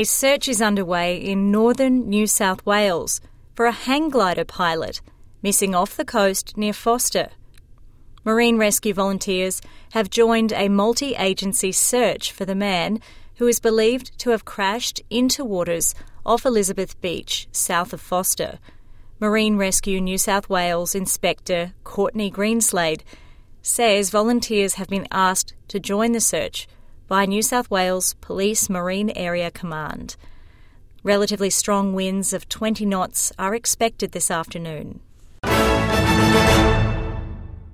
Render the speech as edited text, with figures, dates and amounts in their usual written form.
A search is underway in northern New South Wales for a hang glider pilot missing off the coast near Foster. Marine rescue volunteers have joined a multi-agency search for the man who is believed to have crashed into waters off Elizabeth Beach, south of Foster. Marine Rescue New South Wales Inspector Courtney Greenslade says volunteers have been asked to join the search by New South Wales Police Marine Area Command. Relatively strong winds of 20 knots are expected this afternoon.